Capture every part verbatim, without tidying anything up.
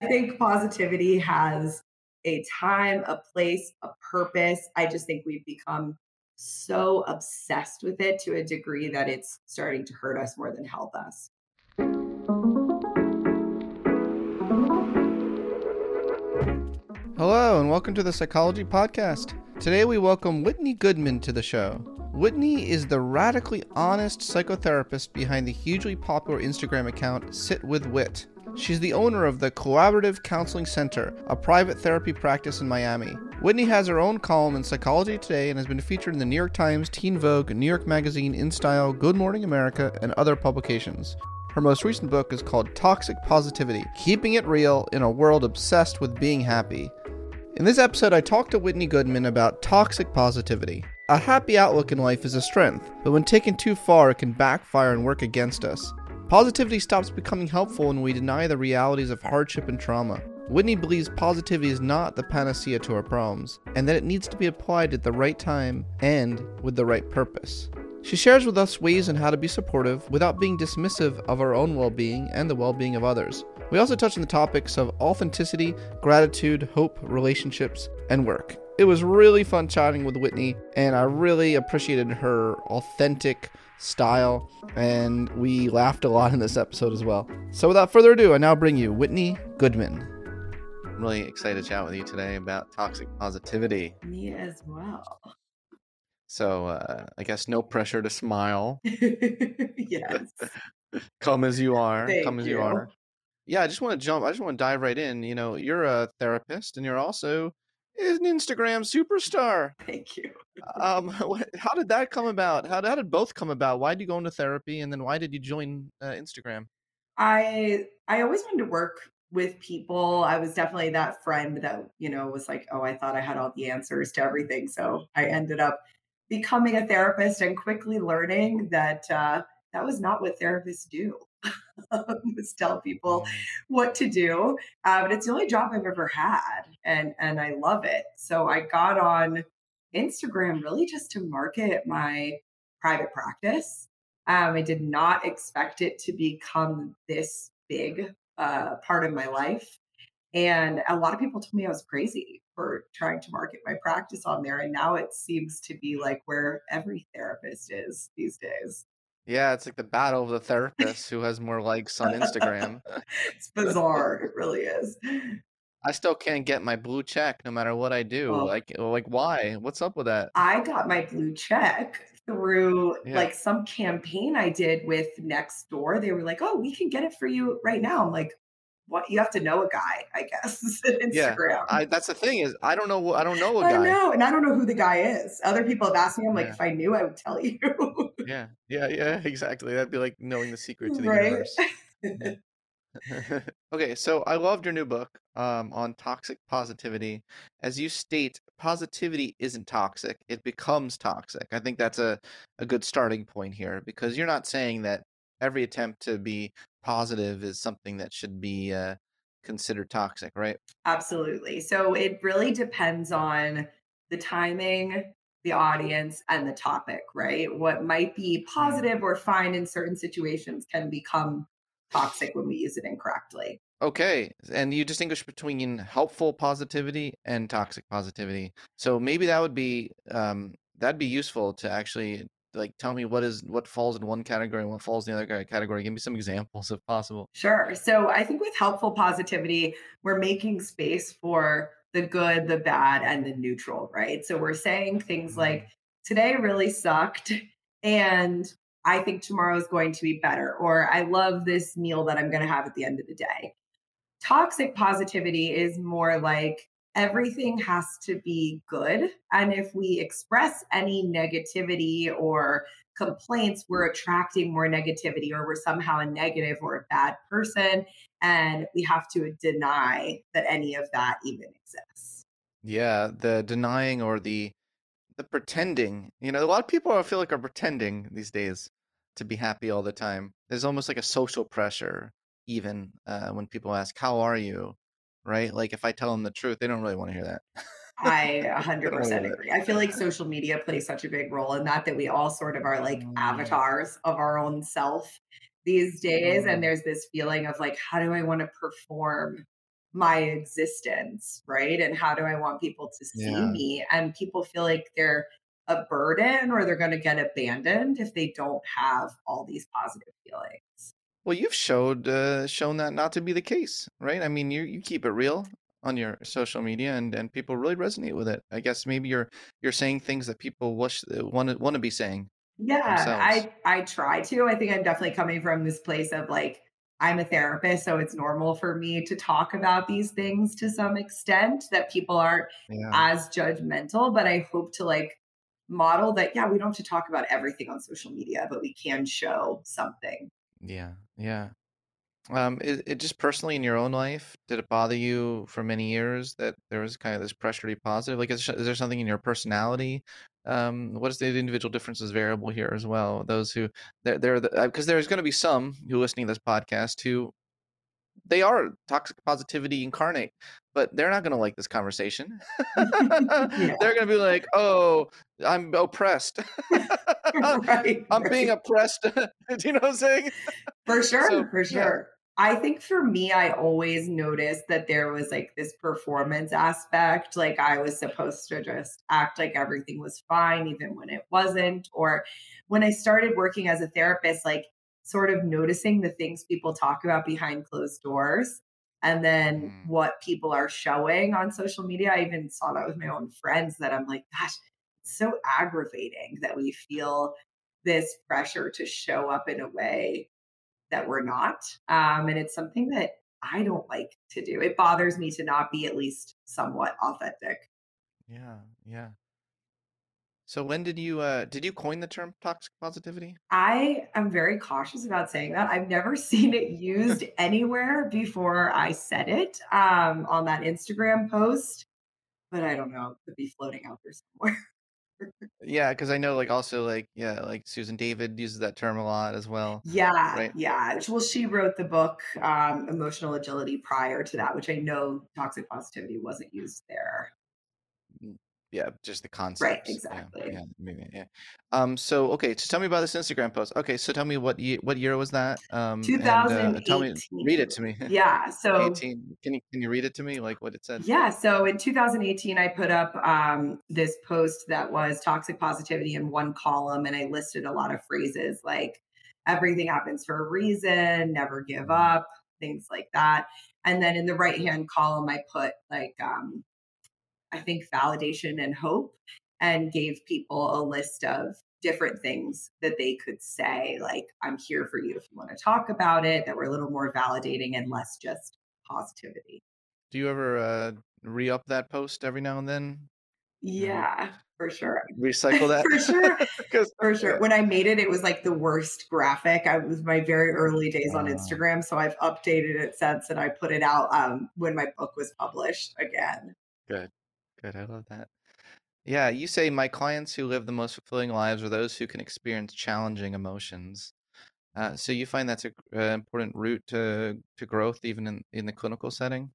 think positivity has a time, a place, a purpose. I just think we've become so obsessed with it to a degree that it's starting to hurt us more than help us. Hello, and welcome to the Psychology Podcast. Today we welcome Whitney Goodman to the show. Whitney is the radically honest psychotherapist behind the hugely popular Instagram account Sit With Wit. She's the owner of the Collaborative Counseling Center, a private therapy practice in Miami. Whitney has her own column in Psychology Today and has been featured in the New York Times, Teen Vogue, New York Magazine, InStyle, Good Morning America, and other publications. Her most recent book is called Toxic Positivity, Keeping It Real in a World Obsessed with Being Happy. In this episode, I talked to Whitney Goodman about toxic positivity. A happy outlook in life is a strength, but when taken too far, it can backfire and work against us. Positivity stops becoming helpful when we deny the realities of hardship and trauma. Whitney believes positivity is not the panacea to our problems, and that it needs to be applied at the right time and with the right purpose. She shares with us ways on how to be supportive without being dismissive of our own well-being and the well-being of others. We also touch on the topics of authenticity, gratitude, hope, relationships, and work. It was really fun chatting with Whitney, and I really appreciated her authentic style, and we laughed a lot in this episode as well. So without further ado, I now bring you Whitney Goodman. I'm really excited to chat with you today about toxic positivity. Me as well. So uh, I guess no pressure to smile. Yes. Come as you are. Thank Come as you you. are. Yeah, I just want to jump. I just want to dive right in. You know, you're a therapist and you're also an Instagram superstar. Thank you. Um, what, how did that come about? How, how did both come about? Why did you go into therapy, and then why did you join uh, Instagram? I I always wanted to work with people. I was definitely that friend that, you know, was like, oh, I thought I had all the answers to everything. So I ended up becoming a therapist and quickly learning that uh, that was not what therapists do. Was tell people what to do. Uh, but it's the only job I've ever had, and and I love it. So I got on Instagram really just to market my private practice. Um, I did not expect it to become this big uh, part of my life. And a lot of people told me I was crazy for trying to market my practice on there. And now it seems to be like where every therapist is these days. Yeah, it's like the battle of the therapist who has more likes on Instagram. It's bizarre. It really is. I still can't get my blue check no matter what I do. Oh, Like, like why? What's up with that? I got my blue check through Yeah. like some campaign I did with Nextdoor. They were like, "Oh, we can get it for you right now." I'm like, "What? You have to know a guy, I guess." Yeah. Instagram. I that's the thing is I don't know I don't know a I guy. know, and I don't know who the guy is. Other people have asked me. I'm like, Yeah. if I knew, I would tell you. Yeah. Yeah, yeah, exactly. That'd be like knowing the secret to the Right? universe. Okay, so I loved your new book um, on toxic positivity. As you state, positivity isn't toxic, it becomes toxic. I think that's a, a good starting point here because you're not saying that every attempt to be positive is something that should be uh, considered toxic, right? Absolutely. So it really depends on the timing, the audience, and the topic, right? What might be Mm. positive or fine in certain situations can become toxic when we use it incorrectly. Okay, and you distinguish between helpful positivity and toxic positivity. So maybe that would be um, that'd be useful to actually like tell me what is what falls in one category and what falls in the other ca- category. Give me some examples if possible. Sure. So I think with helpful positivity, we're making space for the good, the bad, and the neutral, right? So we're saying things Mm. like, today really sucked. And I think tomorrow is going to be better. Or I love this meal that I'm going to have at the end of the day. Toxic positivity is more like everything has to be good. And if we express any negativity or complaints, we're attracting more negativity, or we're somehow a negative or a bad person. And we have to deny that any of that even exists. Yeah, the denying or the the pretending. You know, a lot of people I feel like are pretending these days to be happy all the time. There's almost like a social pressure, even uh, when people ask, "How are you?" Right? Like if I tell them the truth, they don't really want to hear that. I They don't want to one hundred percent hear agree. I feel like social media plays such a big role in that, that we all sort of are like that. avatars of our own self these days. And Mm. there's this feeling of like, how do I want to perform my existence, right? And how do I want people to see Yeah. me? And people feel like they're a burden or they're going to get abandoned if they don't have all these positive feelings. Well, you've showed uh, shown that not to be the case, right? I mean, you you keep it real on your social media, and and people really resonate with it. I guess maybe you're you're saying things that people wish want to want to be saying Yeah, themselves. I I try to. I think I'm definitely coming from this place of like I'm a therapist, so it's normal for me to talk about these things to some extent that people aren't Yeah. as judgmental, but I hope to like model that yeah, we don't have to talk about everything on social media, but we can show something. Yeah. Yeah. Um, it, it just personally in your own life, did it bother you for many years that there was kind of this pressure to be positive? Like, is, is there something in your personality? Um, what is the individual differences variable here as well? Those who they're, they're the, because there's going to be some who listening to this podcast who they are toxic positivity incarnate, but they're not going to like this conversation. They're Yeah. going to be like, "Oh, I'm oppressed. Right, I'm being right. oppressed." Do you know what I'm saying? For So sure, for yeah. sure. I think for me, I always noticed that there was like this performance aspect. Like I was supposed to just act like everything was fine, even when it wasn't. Or when I started working as a therapist, like sort of noticing the things people talk about behind closed doors and then Mm, what people are showing on social media. I even saw that with my own friends that I'm like, gosh, it's so aggravating that we feel this pressure to show up in a way that we're not. Um, and it's something that I don't like to do. It bothers me to not be at least somewhat authentic. yeah, yeah. So when did you uh did you coin the term toxic positivity? I am very cautious about saying that. I've never seen it used anywhere before I said it um, on that Instagram post, but I don't know. It could be floating out there somewhere. Yeah, because I know like also like yeah, like Susan David uses that term a lot as well, Yeah, right? yeah. Well, she wrote the book um, Emotional Agility prior to that, which I know toxic positivity wasn't used there. Mm, yeah, just the Right, concepts. Yeah, exactly. yeah, maybe, yeah. Um, so okay, so tell me about this Instagram post. Okay, so tell me what year what year was that? Um, and uh, tell me, twenty eighteen. read it to me. Yeah. So eighteen. Can you can you read it to me like what it said? yeah. So in two thousand eighteen, I put up um, this post that was toxic positivity in one column, and I listed a lot of phrases like everything happens for a reason, never give Mm, up, things like that. And then in the right hand column, I put like um, I think validation and hope, and gave people a list of different things that they could say, like, I'm here for you if you want to talk about it, that were a little more validating and less just positivity. Do you ever uh re-up that post every now and then? You know, Yeah, for sure. recycle that For sure. because For sure. yeah. When I made it, it was like the worst graphic. I was my very early days on Uh, Instagram. So I've updated it since and I put it out um, when my book was published again. good, good. I love that. Yeah, you say my clients who live the most fulfilling lives are those who can experience challenging emotions. Uh, so you find that's a uh, important route to to growth, even in in the clinical setting,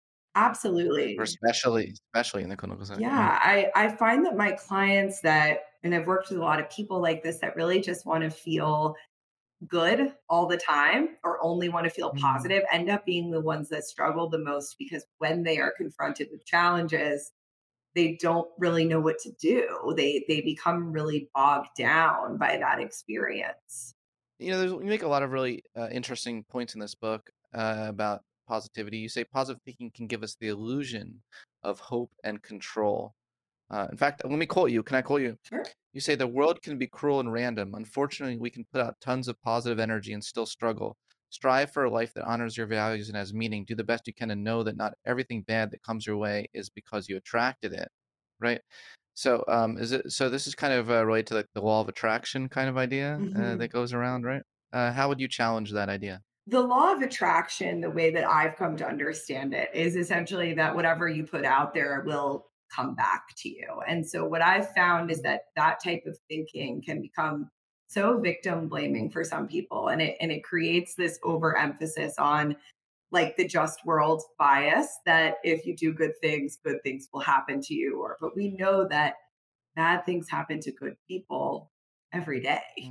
or Absolutely. especially especially in the clinical setting. Yeah. Yeah, I I find that my clients that and I've worked with a lot of people like this that really just want to feel good all the time or only want to feel Mm. positive end up being the ones that struggle the most because when they are confronted with challenges, they don't really know what to do. They they become really bogged down by that experience. You know, there's, you make a lot of really uh, interesting points in this book uh, about positivity. You say positive thinking can give us the illusion of hope and control. Uh, in fact, let me quote you. Can I quote you? Sure. You say the world can be cruel and random. Unfortunately, we can put out tons of positive energy and still struggle. Strive for a life that honors your values and has meaning. Do the best you can and know that not everything bad that comes your way is because you attracted it, right? So, um, is it so? This is kind of uh, related to like the law of attraction kind of idea uh, that Mhm. goes around, right? Uh, how would you challenge that idea? The law of attraction, the way that I've come to understand it, is essentially that whatever you put out there will come back to you. And so, what I've found is that that type of thinking can become so victim blaming for some people, and it and it creates this overemphasis on like the just world bias that if you do good things, good things will happen to you. Or, but we know that bad things happen to good people every day. Mm.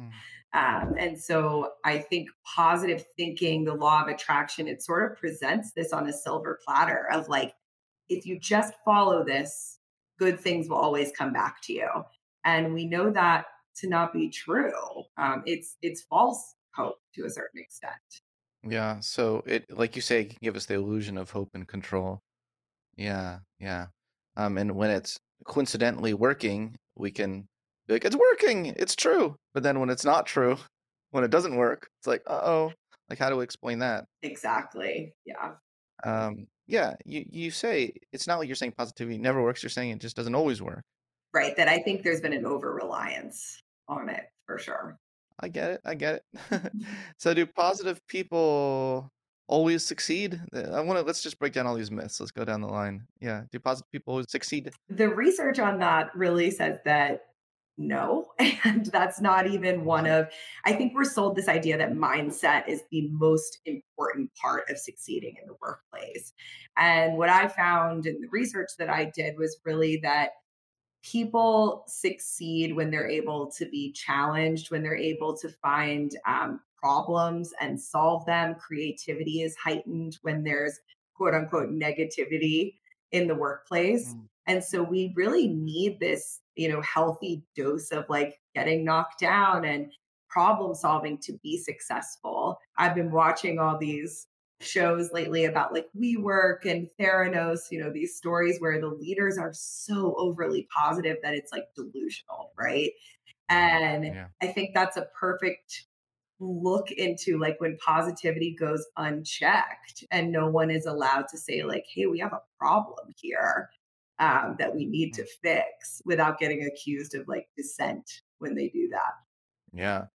Um, and so I think positive thinking, the law of attraction, it sort of presents this on a silver platter of like, if you just follow this, good things will always come back to you. And we know that to not be true. Um, it's it's false hope to a certain extent. Yeah. So it, like you say, it can give us the illusion of hope and control. Yeah. Yeah. Um, and when it's coincidentally working, we can be like, it's working. It's true. But then when it's not true, when it doesn't work, it's like, uh-oh. Like, how do we explain that? Exactly. Yeah. Um, yeah. You, you say it's not like you're saying positivity never works. You're saying it just doesn't always work. Right. That I think there's been an over reliance on it for sure. I get it. I get it. So do positive people always succeed? Uh, I want to let's just break down all these myths. Let's go down the line. Yeah. Do positive people always succeed? The research on that really says that no, and that's not even one Uh-huh. of, I think we're sold this idea that mindset is the most important part of succeeding in the workplace. And what I found in the research that I did was really that people succeed when they're able to be challenged, when they're able to find um, problems and solve them. Creativity is heightened when there's quote unquote negativity in the workplace. Mm. And so we really need this, you know, healthy dose of like getting knocked down and problem solving to be successful. I've been watching all these shows lately about like WeWork and Theranos, you know, these stories where the leaders are so overly positive that it's like delusional, right? And Yeah. I think that's a perfect look into like when positivity goes unchecked and no one is allowed to say like, hey, we have a problem here um, that we need Mm. to fix without getting accused of like dissent when they do that. Yeah.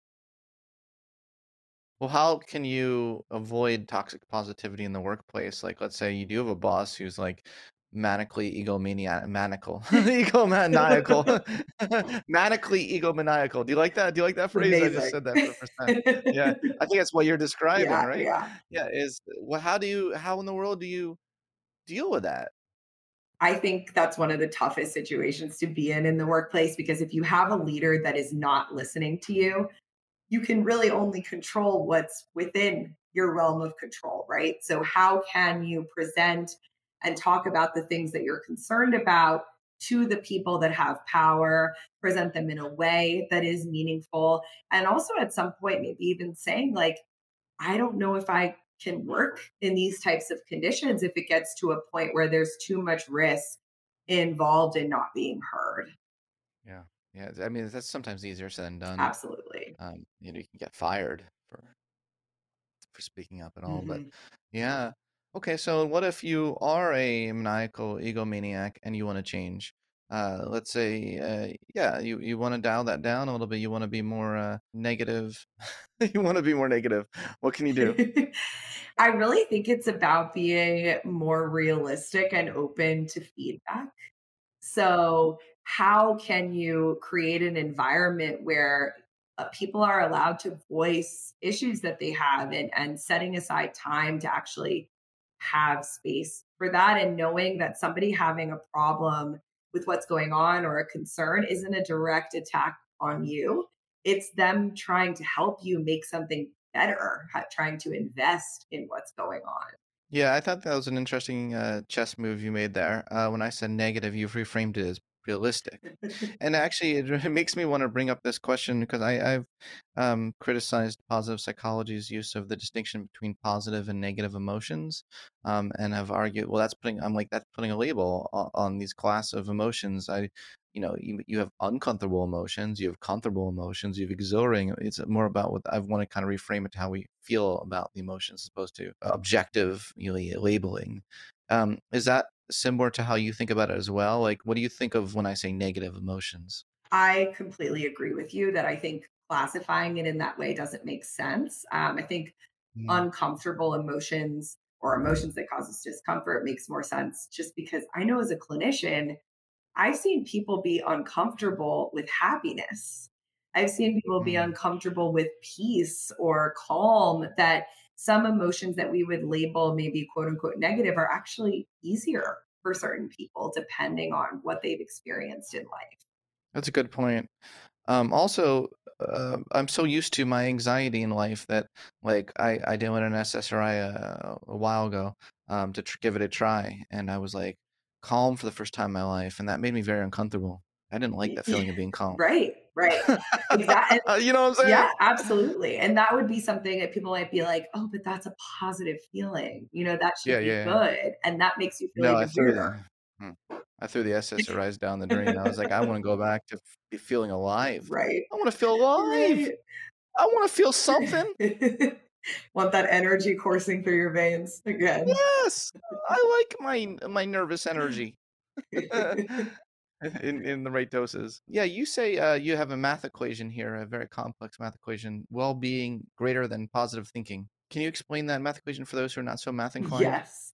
Well, how can you avoid toxic positivity in the workplace? Like, let's say you do have a boss who's like manically egomaniac, maniacal, egomaniacal, manically egomaniacal. Do you like that? Do you like that It's phrase? I just amazing. said that for the first time. Yeah, I think that's what you're describing, Yeah, right? yeah. Yeah. Is well, how do you? How in the world do you deal with that? I think that's one of the toughest situations to be in in the workplace because if you have a leader that is not listening to you, you can really only control what's within your realm of control, right? So, how can you present and talk about the things that you're concerned about to the people that have power, present them in a way that is meaningful, and also at some point, maybe even saying, like, I don't know if I can work in these types of conditions if it gets to a point where there's too much risk involved in not being heard. Yeah, yeah. I mean, that's sometimes easier said than done. Absolutely. Um, you know, you can get fired for for speaking up and all. But Mhm. yeah. Okay, so what if you are a maniacal egomaniac and you want to change? Uh, let's say, uh, yeah, you, you want to dial that down a little bit. You want to be more uh, negative. You want to be more negative. What can you do? I really think it's about being more realistic and open to feedback. So, how can you create an environment where uh, people are allowed to voice issues that they have and, and setting aside time to actually have space for that and knowing that somebody having a problem with what's going on or a concern isn't a direct attack on you. It's them trying to help you make something better, ha- trying to invest in what's going on. Yeah, I thought that was an interesting uh, chess move you made there. Uh, when I said negative, you've reframed it as realistic. And actually, it, it makes me want to bring up this question because I, I've um, criticized positive psychology's use of the distinction between positive and negative emotions, um, and have argued, well, that's putting, I'm like, that's putting a label on, on these class of emotions. I, you know, you, you have uncomfortable emotions, you have comfortable emotions, you have exhilarating. It's more about what I want to kind of reframe it to how we feel about the emotions, as opposed to objective labeling. Um, is that similar to how you think about it as well? Like, what do you think of when I say negative emotions? I completely agree with you that I think classifying it in that way doesn't make sense. Um, I think Mm. uncomfortable emotions or emotions that cause us discomfort makes more sense just because I know as a clinician, I've seen people be uncomfortable with happiness. I've seen people be Mm. uncomfortable with peace or calm, that some emotions that we would label maybe quote unquote negative are actually easier for certain people depending on what they've experienced in life. That's a good point. Um, also, uh, I'm so used to my anxiety in life that, like, I I did an S S R I a, a while ago, um, to tr- give it a try, and I was like calm for the first time in my life, and that made me very uncomfortable. I didn't like Y- that y- feeling of being calm. Right, right. Exactly. You know what I'm saying? Yeah, absolutely. And that would be something that people might be like, oh, but that's a positive feeling. You know, that should Yeah, be yeah, yeah. good. And that makes you feel No, I even threw weirder. the hmm. I threw the S S R Is down the drain. I was like, I want to go back to f- be feeling alive. Right, I want to feel alive. right. I want to feel something. Want that energy coursing through your veins again. Yes, I like my my nervous energy in in the right doses. Yeah, you say uh, you have a math equation here, a very complex math equation. Well-being greater than positive thinking. Can you explain that math equation for those who are not so math inclined? Yes.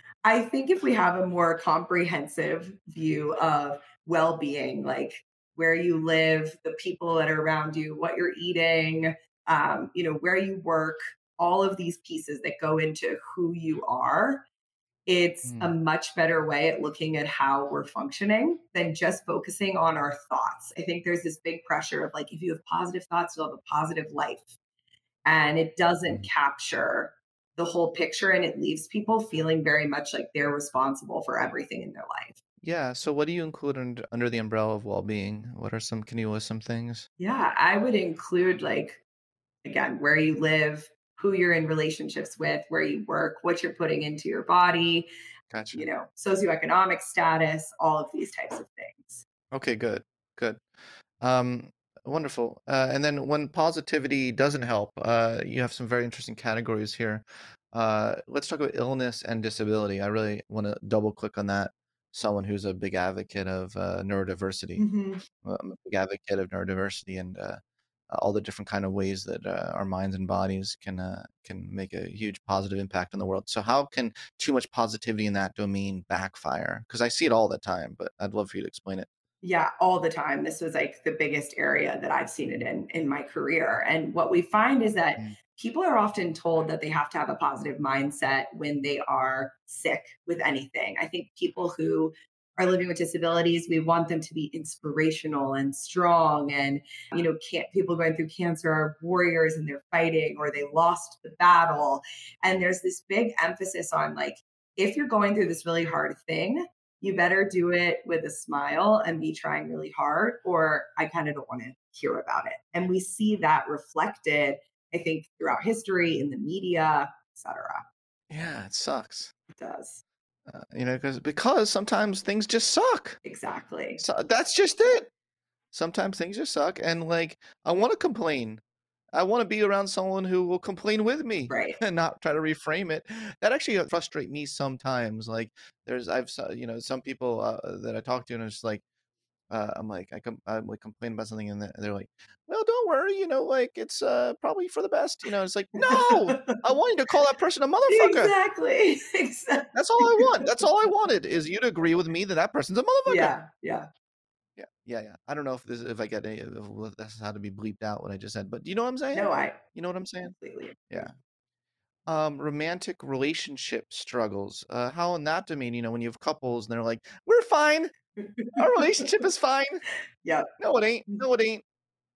I think if we have a more comprehensive view of well being, like where you live, the people that are around you, what you're eating, um, you know, where you work, all of these pieces that go into who you are, it's a Mm, much better way at looking at how we're functioning than just focusing on our thoughts. I think there's this big pressure of like, if you have positive thoughts, you'll have a positive life, and it doesn't mm. capture the whole picture, and it leaves people feeling very much like they're responsible for everything in their life. Yeah. So, what do you include under, under the umbrella of well-being? What are some? Can you list some things? Yeah, I would include like again where you live, who you're in relationships with, where you work, what you're putting into your body, you Gotcha. know, socioeconomic status, all of these types of things. Okay. Good. Good. Um, wonderful. Uh, and then when positivity doesn't help, uh, you have some very interesting categories here. Uh, let's talk about illness and disability. I really want to double click on that. Someone who's a big advocate of uh, neurodiversity. Mhm. Uh, I'm a big advocate of neurodiversity and uh, all the different kind of ways that uh, our minds and bodies can uh, can make a huge positive impact on the world. So how can too much positivity in that domain backfire? Because I see it all the time, but I'd love for you to explain it. Yeah, all the time. This was like the biggest area that I've seen it in in my career. And what we find is that Mm, people are often told that they have to have a positive mindset when they are sick with anything. I think people who are living with disabilities, we want them to be inspirational and strong, and you know, can't people going through cancer are warriors and they're fighting or they lost the battle. And there's this big emphasis on like if you're going through this really hard thing, you better do it with a smile and be trying really hard, or I kind of don't want to hear about it. And we see that reflected, I think, throughout history in the media, et cetera. yeah, it sucks. It does. Uh, you know, because because sometimes things just suck. Exactly. So that's just it. Sometimes things just suck, and like I want to complain. I want to be around someone who will complain with me Right. and not try to reframe it. That actually uh, frustrate me sometimes. Like there's I've s- you know some people uh, that I talk to and it's like uh, I'm like I com- I'm like complain about something and they're they're like, well, don't worry, you know, like it's uh probably for the best. You know, it's like no, I want you to call that person a motherfucker. Exactly. Exactly. That's all I want. That's all I wanted is you to agree with me that that person's a motherfucker. Yeah. Yeah. Yeah, yeah, yeah. I don't know if this if I get any if this how to be bleeped out what I just said, but do you know what I'm saying? No, I You know what I'm saying? completely Yeah. agree. Um, romantic relationship struggles. Uh, how in that domain, you know, when you have couples and they're like, "We're fine. Our relationship is fine." Yep. No, it ain't. No, it ain't.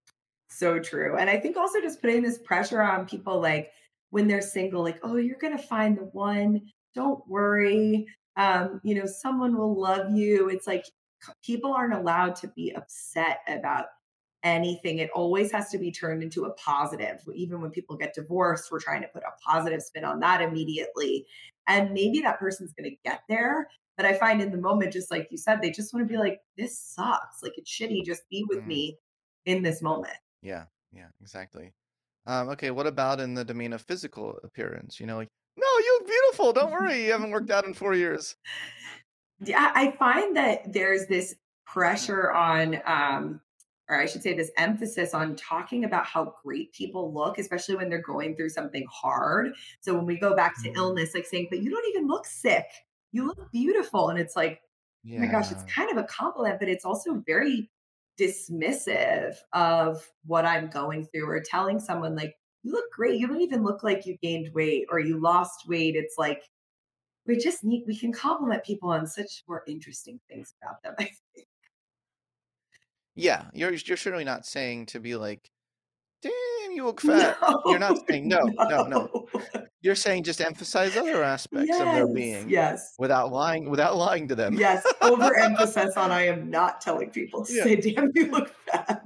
So true. And I think also just putting this pressure on people like when they're single, like, oh, you're going to find the one. Don't worry. Um, you know, someone will love you. It's like c- people aren't allowed to be upset about anything. It always has to be turned into a positive. Even when people get divorced, we're trying to put a positive spin on that immediately. And maybe that person's going to get there. But I find in the moment, just like you said, they just want to be like, this sucks. Like, it's shitty. Just be with Mm, me in this moment. yeah, yeah, exactly. Um, okay, what about in the domain of physical appearance? You know, like, no, you look beautiful. Don't worry, you haven't worked out in four years. Yeah, I find that there's this pressure on, um, or I should say, this emphasis on talking about how great people look, especially when they're going through something hard. So when we go back to Mm, illness, like saying, but you don't even look sick. You look beautiful. And it's like, oh my gosh, it's yeah. kind of a compliment, but it's also very dismissive of what I'm going through, or telling someone, like, you look great. You don't even look like you gained weight or you lost weight. It's like, we just need we can compliment people on such more interesting things about them. I think. Yeah, you're you're certainly not saying to be like, "Damn, you look fat." You're not No, saying no, no, no. no. You're saying just emphasize other aspects of their Yes, being yes, without lying without lying to them. yes. Overemphasis on I am not telling people to Yeah. say, "Damn, you look fat."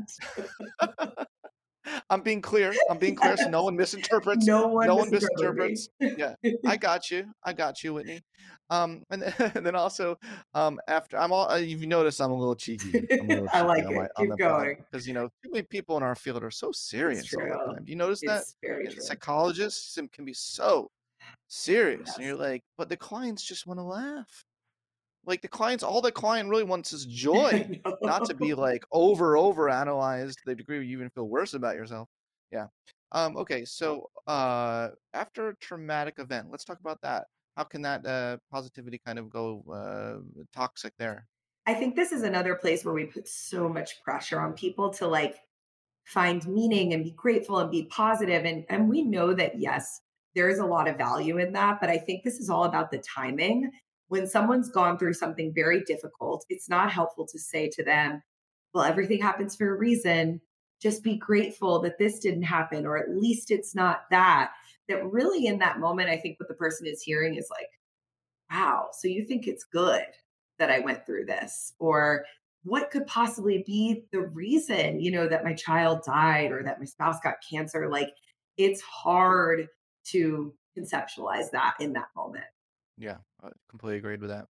I'm being clear. I'm being clear so no Yes. one misinterprets. No one No one misinterpret me. misinterprets. Yeah. I got you. I got you, Whitney. Um, and then, and then also, um, after I'm all, uh, you've noticed I'm a little cheeky. I'm a little I cheeky like on my it. on Keep the pod going. because you know too many people in our field are so It's serious all the true. time. Do you notice that? It's very You know, true. psychologists can be so serious, and Yes. you're like, but the clients just want to laugh. Like the clients, all the client really wants is joy, I not to be know. like over over analyzed to the degree where you even feel worse about yourself. Yeah. Um, okay, so uh, after a traumatic event, let's talk about that. How can that uh, positivity kind of go uh, toxic there? I think this is another place where we put so much pressure on people to like find meaning and be grateful and be positive and and we know that yes, there is a lot of value in that, but I think this is all about the timing. When someone's gone through something very difficult, it's not helpful to say to them, well, everything happens for a reason. Just be grateful that this didn't happen, or at least it's not that. That really, in that moment, I think what the person is hearing is like, wow, so you think it's good that I went through this? Or what could possibly be the reason, you know, that my child died or that my spouse got cancer? Like it's hard to conceptualize that in that moment. Yeah, I completely agreed with that.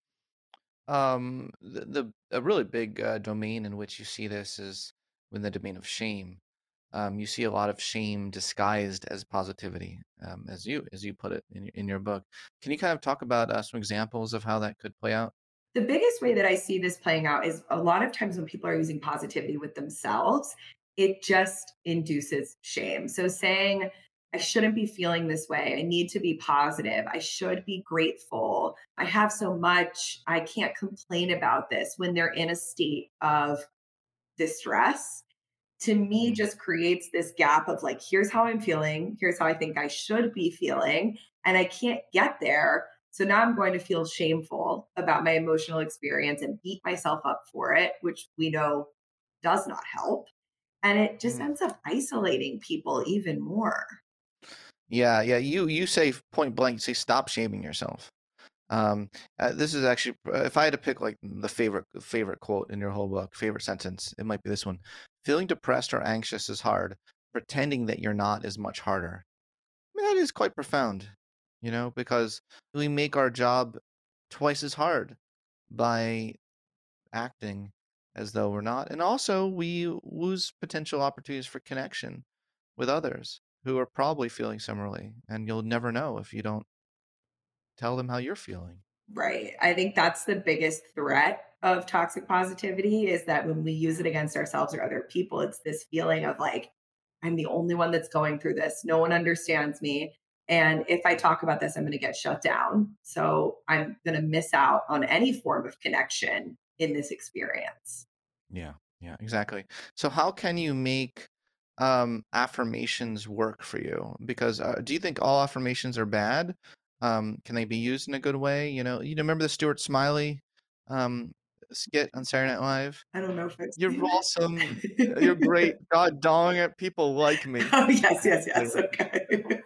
Um, the, the a really big uh, domain in which you see this is in the domain of shame. Um, you see a lot of shame disguised as positivity, um, as you as you put it in your, in your book. Can you kind of talk about uh, some examples of how that could play out? The biggest way that I see this playing out is a lot of times when people are using positivity with themselves, it just induces shame. So saying, I shouldn't be feeling this way. I need to be positive. I should be grateful. I have so much. I can't complain about this when they're in a state of distress. To me, Mhm. just creates this gap of like, here's how I'm feeling. Here's how I think I should be feeling. And I can't get there. So now I'm going to feel shameful about my emotional experience and beat myself up for it, which we know does not help. And it just Mm. ends up isolating people even more. Yeah, yeah. You you say point blank, you say stop shaming yourself. Um, uh, this is actually, uh, if I had to pick like the favorite favorite quote in your whole book, favorite sentence, it might be this one. Feeling depressed or anxious is hard. Pretending that you're not is much harder. I mean, that is quite profound, you know, because we make our job twice as hard by acting as though we're not. And also, we lose potential opportunities for connection with others who are probably feeling similarly. And you'll never know if you don't tell them how you're feeling. Right. I think that's the biggest threat of toxic positivity is that when we use it against ourselves or other people, it's this feeling of like, I'm the only one that's going through this. No one understands me. And if I talk about this, I'm going to get shut down. So I'm going to miss out on any form of connection in this experience. Yeah, yeah, exactly. So how can you make um, affirmations work for you? Because uh, do you think all affirmations are bad? Um, can they be used in a good way? You know, you remember the Stuart Smiley um, skit on Saturday Night Live? I don't know if I've You're seen awesome. You're great. it. God dong it, people like me. Oh, yes, yes, yes. Anyway. Okay.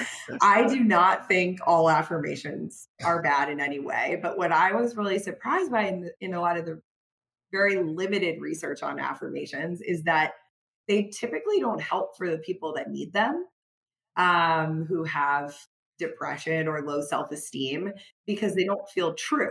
I do not think all affirmations are bad in any way. But what I was really surprised by in, the, in a lot of the very limited research on affirmations is that they typically don't help for the people that need them, um, who have depression or low self esteem, because they don't feel true.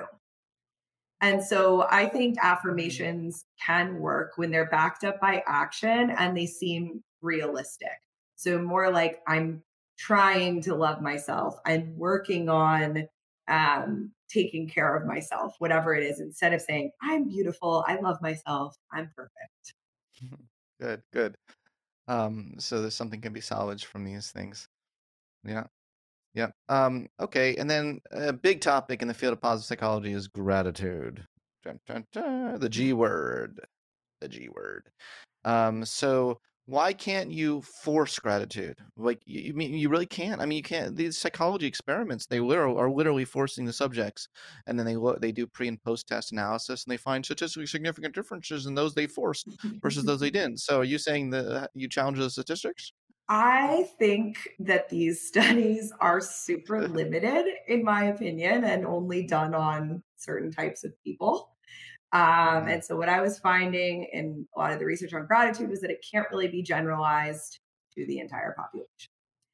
And so I think affirmations can work when they're backed up by action and they seem realistic. So more like I'm trying to love myself. I'm working on um, taking care of myself, whatever it is, instead of saying, I'm beautiful. I love myself. I'm perfect. Good, good. Um, so there's something can be salvaged from these things. Yeah. Yeah. Um, okay. And then a big topic in the field of positive psychology is gratitude. Dun, dun, dun, the G word. The G word. Um, so Why can't you force gratitude? Like, you, you mean you really can't? I mean, you can't. These psychology experiments, they literal are literally forcing the subjects, and then they look, they do pre and post test analysis, and they find statistically significant differences in those they forced versus those they didn't. So, are you saying that uh, you challenge the statistics? I think that these studies are super limited, in my opinion, and only done on certain types of people. Um, Mm. and so, what I was finding in a lot of the research on gratitude was that it can't really be generalized to the entire population.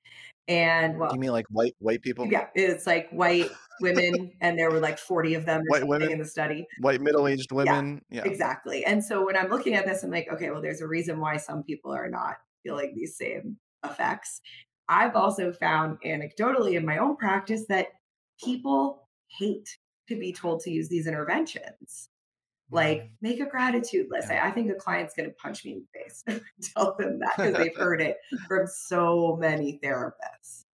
And Do well, you mean like white white people, yeah, it's like white women, and there were like forty of them or white something women, in the study. white middle aged Yeah, women? Yeah. exactly. And so when I'm looking at this, I'm like, okay, well, there's a reason why some people are not feeling these same effects. I've also found anecdotally in my own practice that people hate to be told to use these interventions. Like, Mm, make a gratitude list. yeah. I, I think a client's going to punch me in the face if I tell them that because they've heard it from so many therapists.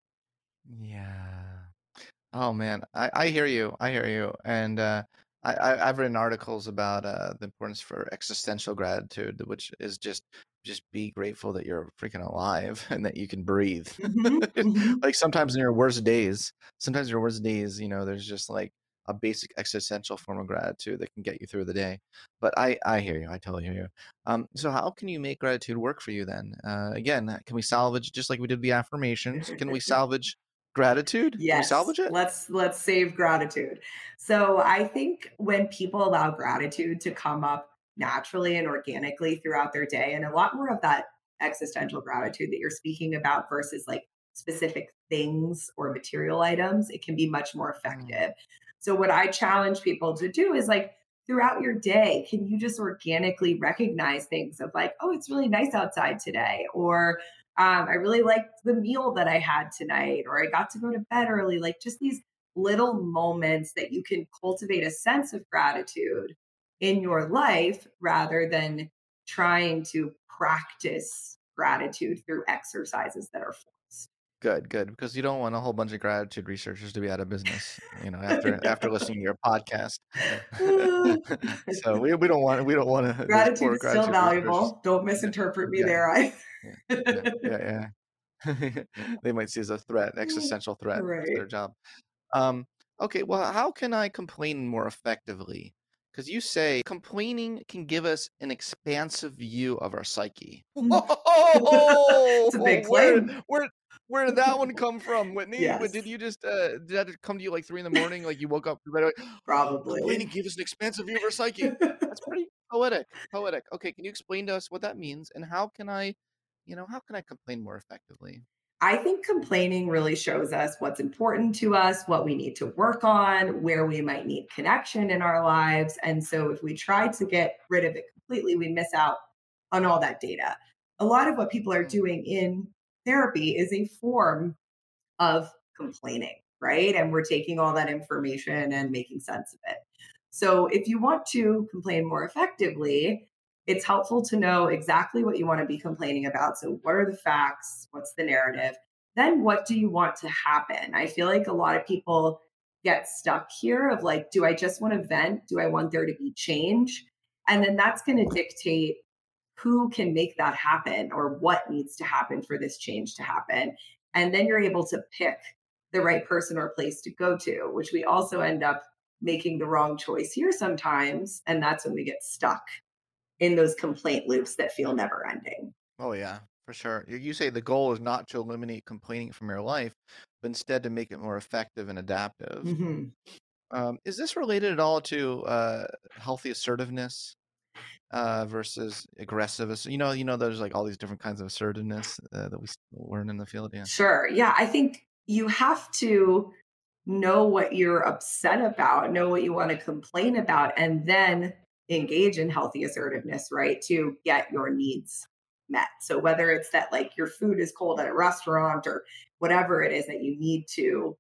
Yeah. Oh man, I, I hear you. I hear you. And uh, I, I I've written articles about uh, the importance for existential gratitude, which is just just be grateful that you're freaking alive and that you can breathe. Hmm. Hmm. Like sometimes in your worst days, sometimes in your worst days, you know, there's just like a basic existential form of gratitude that can get you through the day. But I I hear you. I totally hear you. Um, so how can you make gratitude work for you then? Uh, again, can we salvage just like we did the affirmations? Can we salvage gratitude? Can we Yes, salvage it? let's let's save gratitude. So I think when people allow gratitude to come up naturally and organically throughout their day, and a lot more of that existential gratitude that you're speaking about versus like specific things or material items, it can be much more Mm, effective. So what I challenge people to do is like throughout your day, can you just organically recognize things of like, oh, it's really nice outside today, or um, I really liked the meal that I had tonight, or I got to go to bed early. Like just these little moments that you can cultivate a sense of gratitude in your life rather than trying to practice gratitude through exercises that are forced. good, good, because you don't want a whole bunch of gratitude researchers to be out of business, you know, after after listening to your podcast. So we we don't want we don't want to those Gratitude poor is still gratitude researchers. valuable. Don't Yeah, misinterpret me yeah, there. I yeah, yeah, yeah, yeah. They might see as a threat, an existential threat to right. their job. Um, okay, well, how can I complain more effectively? Because you say complaining can give us an expansive view of our psyche. Whoa! It's a big Where, claim. where, where did that one come from, Whitney? What- Did Yes, you just uh, did that come to you like three in the morning? Like you woke up right away, complaining probably. gave us an expansive view of our psyche. That's pretty poetic. Poetic. Okay, can you explain to us what that means and how can I, you know, how can I complain more effectively? I think complaining really shows us what's important to us, what we need to work on, where we might need connection in our lives. And so if we try to get rid of it completely, we miss out on all that data. A lot of what people are Mm, doing in therapy is a form of complaining, right? And we're taking all that information and making sense of it. So if you want to complain more effectively, it's helpful to know exactly what you want to be complaining about. So, what are the facts? What's the narrative? Then, what do you want to happen? I feel like a lot of people get stuck here of like, do I just want to vent? Do I want there to be change? And then that's going to dictate who can make that happen or what needs to happen for this change to happen. And then you're able to pick the right person or place to go to, which we also end up making the wrong choice here sometimes. And that's when we get stuck in those complaint loops that feel never ending. oh yeah, for sure. You you say the goal is not to eliminate complaining from your life, but instead to make it more effective and adaptive. Mhm. Um, is this related at all to uh, healthy assertiveness uh, versus aggressive? ass- You know, you know, there's like all these different kinds of assertiveness uh, that we s- learn in the field. Yeah. Sure. Yeah. I think you have to know what you're upset about, know what you want to complain about, and then engage in healthy assertiveness, right? To get your needs met. So whether it's that like your food is cold at a restaurant or whatever it is that you need to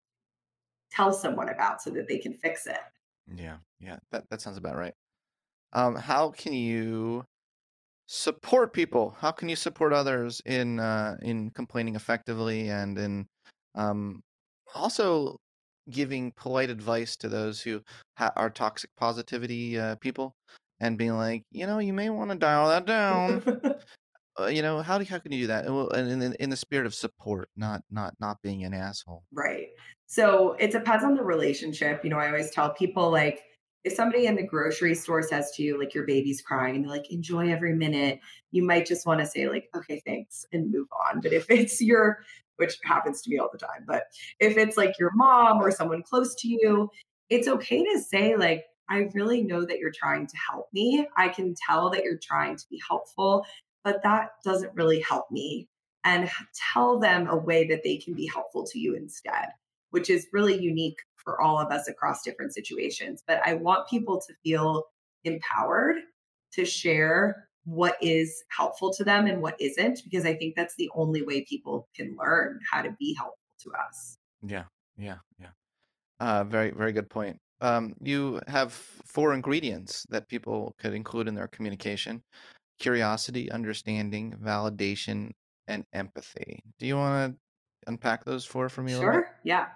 tell someone about so that they can fix it. Yeah, yeah, that that sounds about right. Um, how can you support people? How can you support others in uh, in complaining effectively and in um, also giving polite advice to those who ha- are toxic positivity uh, people and being like, you know, you may want to dial that down. uh, you know, how do how can you do that? And, well, and in, in in the spirit of support, not not not being an asshole. Right. So it depends on the relationship. You know, I always tell people like if somebody in the grocery store says to you, like your baby's crying and they're like, enjoy every minute, you might just want to say, like, okay, thanks, and move on. But if it's your, which happens to me all the time, but if it's like your mom or someone close to you, it's okay to say, like, I really know that you're trying to help me. I can tell that you're trying to be helpful, but that doesn't really help me, and tell them a way that they can be helpful to you instead, which is really unique for all of us across different situations. But I want people to feel empowered to share what is helpful to them and what isn't, because I think that's the only way people can learn how to be helpful to us. Yeah, yeah, yeah. Uh, very, very good point. Um, you have four ingredients that people could include in their communication: curiosity, understanding, validation, and empathy. Do you want to unpack those four for me a little bit? Sure. Yeah.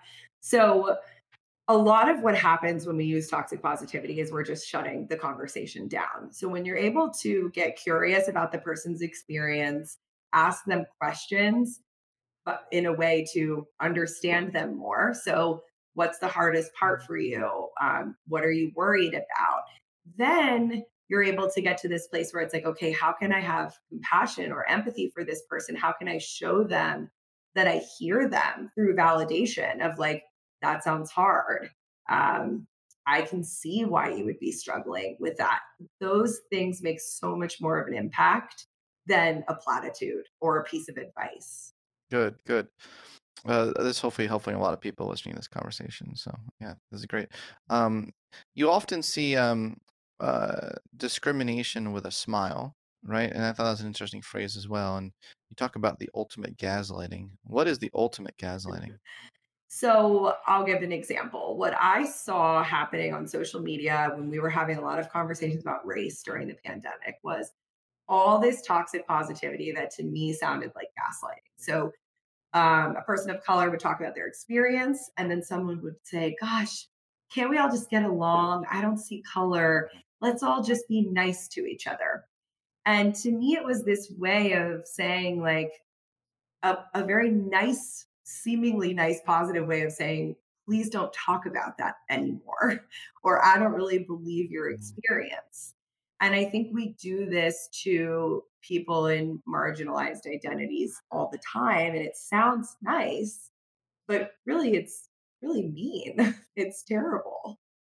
So a lot of what happens when we use toxic positivity is we're just shutting the conversation down. So when you're able to get curious about the person's experience, ask them questions, but in a way to understand them more. So, what's the hardest part for you? Um, what are you worried about? Then you're able to get to this place where it's like, okay, how can I have compassion or empathy for this person? How can I show them that I hear them through validation of like, that sounds hard. Um, I can see why you would be struggling with that. Those things make so much more of an impact than a platitude or a piece of advice. Good, good. Uh, this hopefully helping a lot of people listening to this conversation. So yeah, this is great. Um, you often see um, uh, discrimination with a smile, right? And I thought that was an interesting phrase as well. And you talk about the ultimate gaslighting. What is the ultimate gaslighting? So I'll give an example. What I saw happening on social media when we were having a lot of conversations about race during the pandemic was all this toxic positivity that to me sounded like gaslighting. So um, a person of color would talk about their experience, and then someone would say, gosh, can't we all just get along? I don't see color. Let's all just be nice to each other. And to me, it was this way of saying, like, a, a very nice, seemingly nice, positive way of saying, please don't talk about that anymore, or I don't really believe your Mm. experience. And I think we do this to people in marginalized identities all the time. And it sounds nice, but really it's really mean. It's terrible.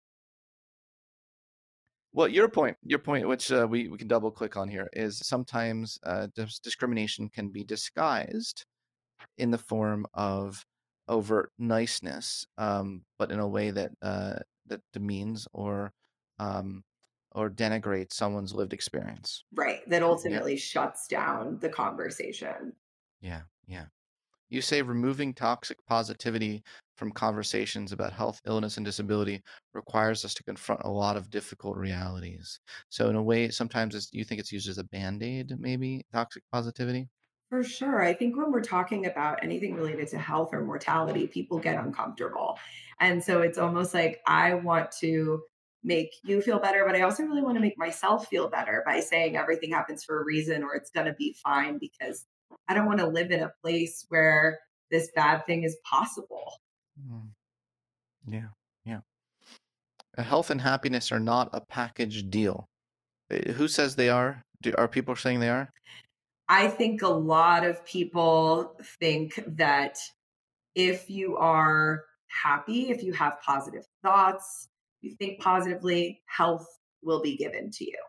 Well, your point, your point, which uh, we, we can double click on here, is sometimes uh, dis- discrimination can be disguised in the form of overt niceness, um, but in a way that uh, that demeans or um, or denigrates someone's lived experience. Right. That Yeah, ultimately shuts down the conversation. yeah, yeah. You say removing toxic positivity from conversations about health, illness, and disability requires us to confront a lot of difficult realities. So, in a way, sometimes it's, you think it's used as a band-aid, maybe toxic positivity. For sure. I think when we're talking about anything related to health or mortality, people get uncomfortable. And so it's almost like I want to make you feel better, but I also really want to make myself feel better by saying everything happens for a reason or it's going to be fine, because I don't want to live in a place where this bad thing is possible. Mm, yeah, yeah. Uh, Health and happiness are not a package deal. Uh, Who says they are? Do, are people saying they are? I think a lot of people think that if you are happy, if you have positive thoughts, you think positively, health will be given to you.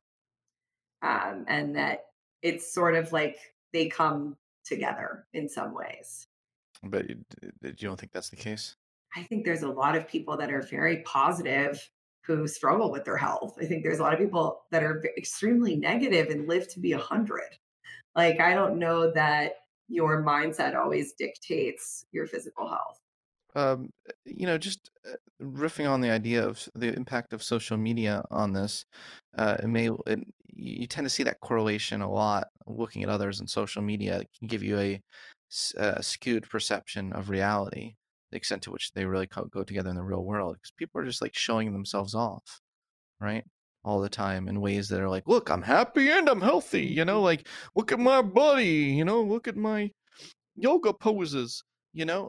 Um, and that it's sort of like they come together in some ways. But you, d- d- you don't think that's the case? I think there's a lot of people that are very positive who struggle with their health. I think there's a lot of people that are v- extremely negative and live to be a hundred. Like, I don't know that your mindset always dictates your physical health. Um, you know, just uh, riffing on the idea of the impact of social media on this, uh, it may it, you tend to see that correlation a lot. Looking at others on social media it can give you a, s- a skewed perception of reality, the extent to which they really co- go together in the real world, because people are just like showing themselves off, right? all the time in ways that are like, look, I'm happy and I'm healthy, you know, like, look at my body, you know, look at my yoga poses, you know.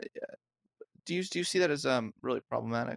Do you do you see that as um really problematic?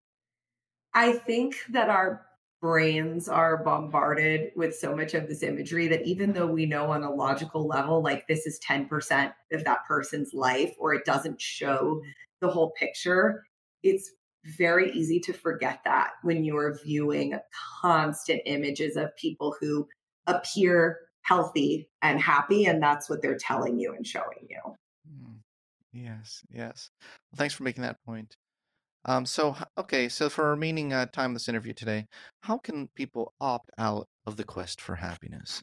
I think that our brains are bombarded with so much of this imagery that even though we know on a logical level, like this is ten percent of that person's life, or it doesn't show the whole picture, it's very easy to forget that when you are viewing constant images of people who appear healthy and happy, and that's what they're telling you and showing you. Mm, yes, yes. Well, thanks for making that point. Um, so h- okay, so for our remaining uh, time of this interview today, how can people opt out of the quest for happiness?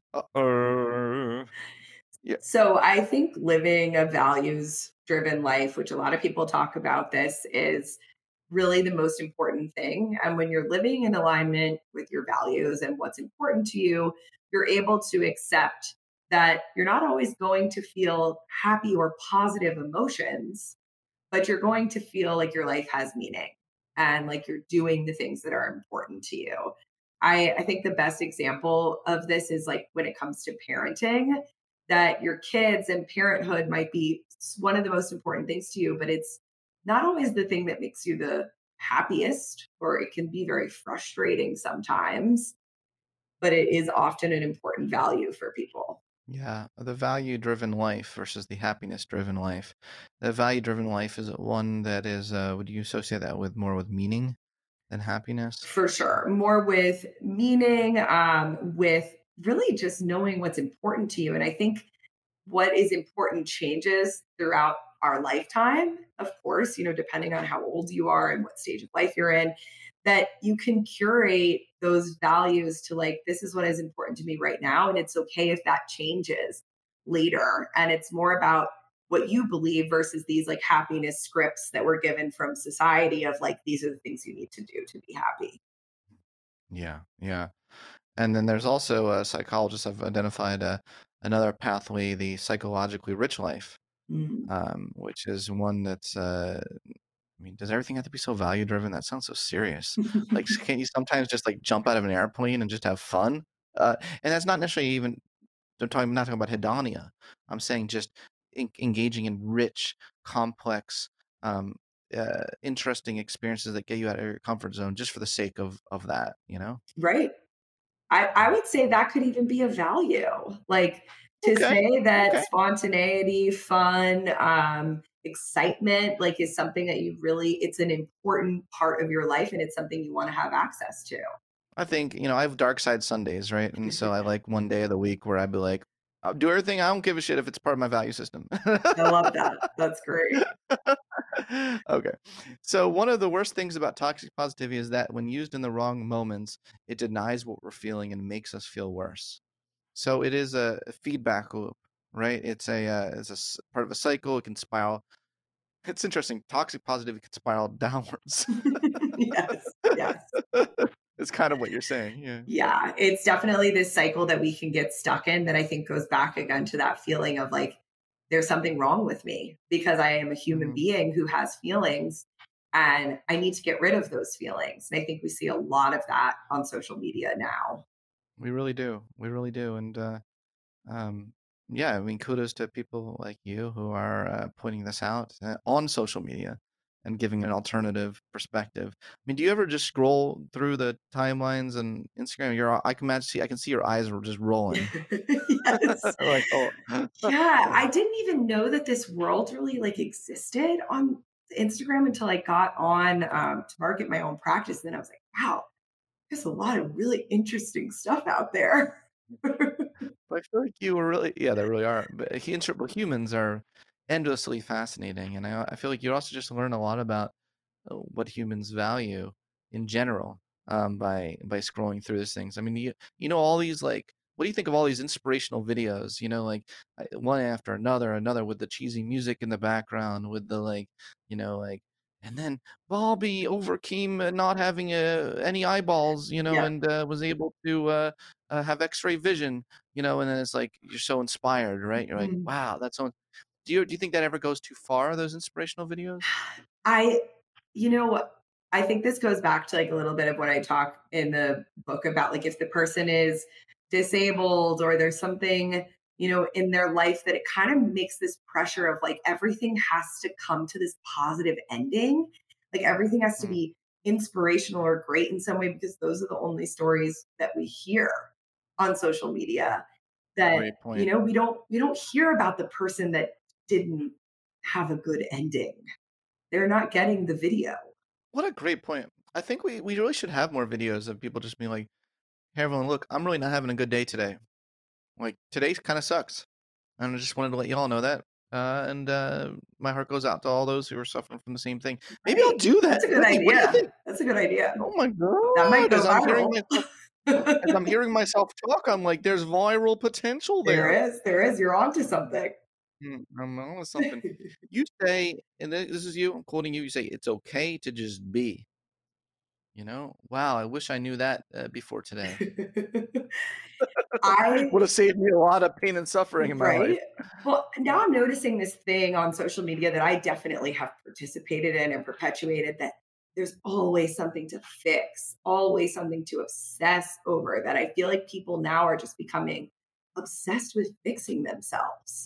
Uh, yeah. So I think living a values driven life, which a lot of people talk about this, is really the most important thing. And when you're living in alignment with your values and what's important to you, you're able to accept that you're not always going to feel happy or positive emotions, but you're going to feel like your life has meaning and like you're doing the things that are important to you. I, I think the best example of this is like when it comes to parenting, that your kids and parenthood might be one of the most important things to you, but it's not always the thing that makes you the happiest, or it can be very frustrating sometimes, but it is often an important value for people. Yeah, the value-driven life versus the happiness-driven life. The value-driven life is one that is, uh, would you associate that with more with meaning than happiness? For sure. More with meaning, um, with really just knowing what's important to you. And I think what is important changes throughout our lifetime, of course, you know, depending on how old you are and what stage of life you're in, that you can curate those values to like, this is what is important to me right now. And it's okay if that changes later. And it's more about what you believe versus these like happiness scripts that were given from society of like, these are the things you need to do to be happy. Yeah, yeah. And then there's also uh, psychologists have identified uh, another pathway, the psychologically rich life, Mm. um, which is one that's, uh, I mean, does everything have to be so value driven? That sounds so serious. Like, s- can't you sometimes just like jump out of an airplane and just have fun? Uh, and that's not necessarily even, I'm talking, I'm not talking about hedonia. I'm saying just en- engaging in rich, complex, um, uh, interesting experiences that get you out of your comfort zone just for the sake of of that, you know? Right. I, I would say that could even be a value. Like to Okay. say that Okay. spontaneity, fun, um, excitement, like is something that you really, it's an important part of your life and it's something you want to have access to. I think, you know, I have dark side Sundays, right? And so I like one day of the week where I'd be like, I'll do everything. I don't give a shit if it's part of my value system. I love that. That's great. Okay. So one of the worst things about toxic positivity is that when used in the wrong moments, it denies what we're feeling and makes us feel worse. So it is a a feedback loop, right? It's a uh, it's a s- part of a cycle. It can spiral. It's interesting. Toxic positivity can spiral downwards. Yes. Yes. It's kind of what you're saying. Yeah. Yeah, it's definitely this cycle that we can get stuck in that I think goes back again to that feeling of like, there's something wrong with me because I am a human Mhm. being who has feelings and I need to get rid of those feelings. And I think we see a lot of that on social media now. We really do. We really do. And uh, um, yeah, I mean, kudos to people like you who are uh, pointing this out uh, on social media and giving an alternative perspective. I mean, do you ever just scroll through the timelines and Instagram? Your I can imagine, see, I can see your eyes were just rolling. Yes. Like, oh, Yeah, I didn't even know that this world really like existed on Instagram until I got on um, to market my own practice. And then I was like, wow, there's a lot of really interesting stuff out there. but I feel like you were really, yeah, they really are. But he, well, humans are endlessly fascinating, and I, I feel like you also just learn a lot about uh, what humans value in general um, by by scrolling through these things. I mean, you you know all these like, what do you think of all these inspirational videos? You know, like uh, one after another, another with the cheesy music in the background, with the like, you know, like. And then Bobby overcame uh, not having uh, any eyeballs, you know, Yep. and uh, was able to uh, uh, have X-ray vision, you know. And then it's like you're so inspired, right? You're like, Mm. wow, that's so. Do you do you think that ever goes too far? Those inspirational videos? I, you know, I think this goes back to like a little bit of what I talk in the book about, like if the person is disabled or there's something, you know, in their life that it kind of makes this pressure of like everything has to come to this positive ending. Like everything has to Mm. be inspirational or great in some way, because those are the only stories that we hear on social media. That, Great you point. know, we don't we don't hear about the person that didn't have a good ending. They're not getting the video. What a great point. I think we, we really should have more videos of people just being like, hey, everyone, look, I'm really not having a good day today. Like, today kind of sucks. And I just wanted to let you all know that. Uh, and uh, my heart goes out to all those who are suffering from the same thing. Maybe I'll Right. do that. That's a good Whitney, what do you idea. think? That's a good idea. Oh my That might God. go As I'm hearing viral. myself, as I'm hearing myself talk, I'm like, there's viral potential There there. is. There is. You're onto something. Mm, I'm on to something. You say, and this is you, I'm quoting you, you say, it's okay to just be. You know, wow, I wish I knew that uh, before today. I Would have saved me a lot of pain and suffering in my life. right. Well, now I'm noticing this thing on social media that I definitely have participated in and perpetuated, that there's always something to fix, always something to obsess over, that I feel like people now are just becoming obsessed with fixing themselves.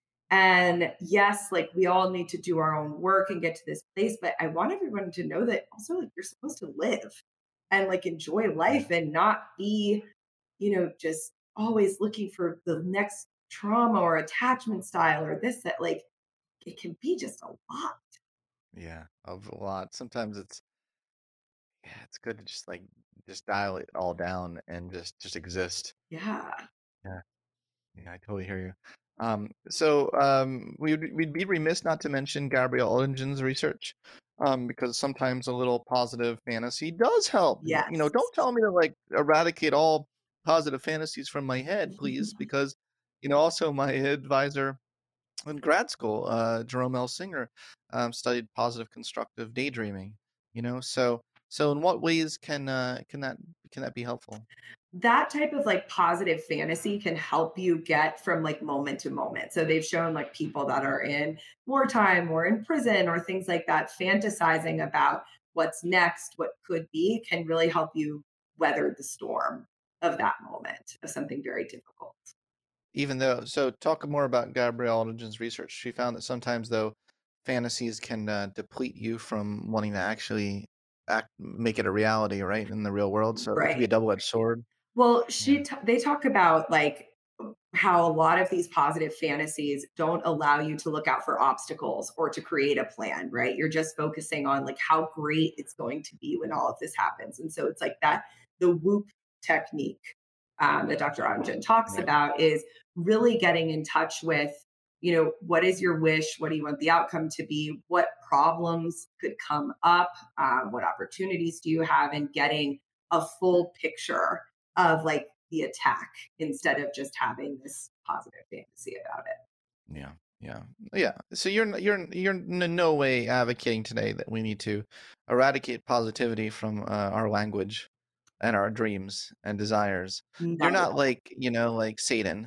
And yes, like we all need to do our own work and get to this place, but I want everyone to know that also like you're supposed to live and like enjoy life and not be, you know, just always looking for the next trauma or attachment style or this, that, like it can be just a lot. Yeah, of a lot. Sometimes it's yeah, it's good to just like just dial it all down and just just exist. Yeah. Yeah, yeah, I totally hear you. Um, so um, we'd we'd be remiss not to mention Gabrielle Oettingen's research, um, because sometimes a little positive fantasy does help. You know, Yes. don't tell me to like eradicate all positive fantasies from my head, please, because you know also my advisor in grad school, uh, Jerome L. Singer, um, studied positive constructive daydreaming. You know, so so in what ways can uh, can that can that be helpful? That type of like positive fantasy can help you get from like moment to moment. So they've shown like people that are in wartime or in prison or things like that, fantasizing about what's next, what could be, can really help you weather the storm of that moment of something very difficult. Even though, so talk more about Gabrielle Oettingen's research. She found that sometimes, though, fantasies can uh, deplete you from wanting to actually act, make it a reality, right, in the real world. So it could be a Right. double-edged sword. Well, Yeah. she t- they talk about like how a lot of these positive fantasies don't allow you to look out for obstacles or to create a plan, right? You're just focusing on like how great it's going to be when all of this happens. And so it's like that the whoop technique um, that Doctor Ottingen talks Right. about is really getting in touch with, you know, what is your wish? What do you want the outcome to be? What problems could come up? Um, what opportunities do you have? And getting a full picture of like the attack instead of just having this positive fantasy about it. Yeah. Yeah. Yeah. So you're you're you're in no way advocating today that we need to eradicate positivity from uh, our language and our dreams and desires. You're Not not like, you know, like Satan.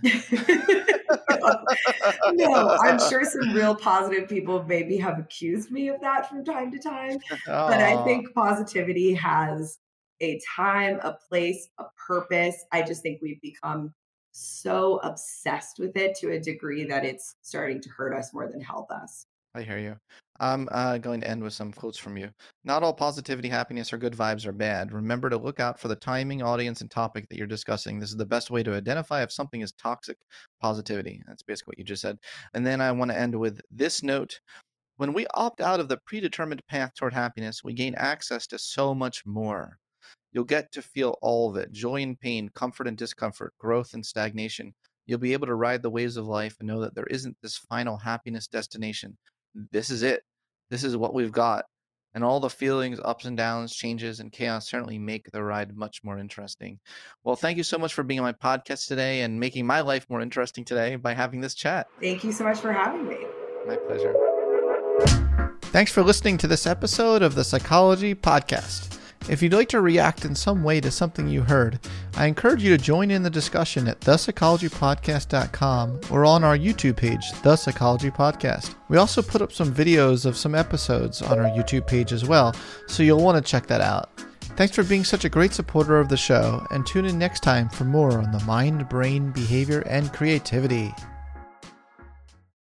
No, I'm sure some real positive people maybe have accused me of that from time to time. But I Oh, think positivity has a time, a place, a purpose. I just think we've become so obsessed with it to a degree that it's starting to hurt us more than help us. I hear you. I'm uh, going to end with some quotes from you. Not all positivity, happiness, or good vibes are bad. Remember to look out for the timing, audience, and topic that you're discussing. This is the best way to identify if something is toxic positivity. That's basically what you just said. And then I want to end with this note. When we opt out of the predetermined path toward happiness, we gain access to so much more. You'll get to feel all of it: joy and pain, comfort and discomfort, growth and stagnation. You'll be able to ride the waves of life and know that there isn't this final happiness destination. This is it. This is what we've got. And all the feelings, ups and downs, changes, and chaos certainly make the ride much more interesting. Well, thank you so much for being on my podcast today and making my life more interesting today by having this chat. Thank you so much for having me. My pleasure. Thanks for listening to this episode of the Psychology Podcast. If you'd like to react in some way to something you heard, I encourage you to join in the discussion at the psychology podcast dot com or on our YouTube page, The Psychology Podcast. We also put up some videos of some episodes on our YouTube page as well, so you'll want to check that out. Thanks for being such a great supporter of the show, and tune in next time for more on the mind, brain, behavior, and creativity.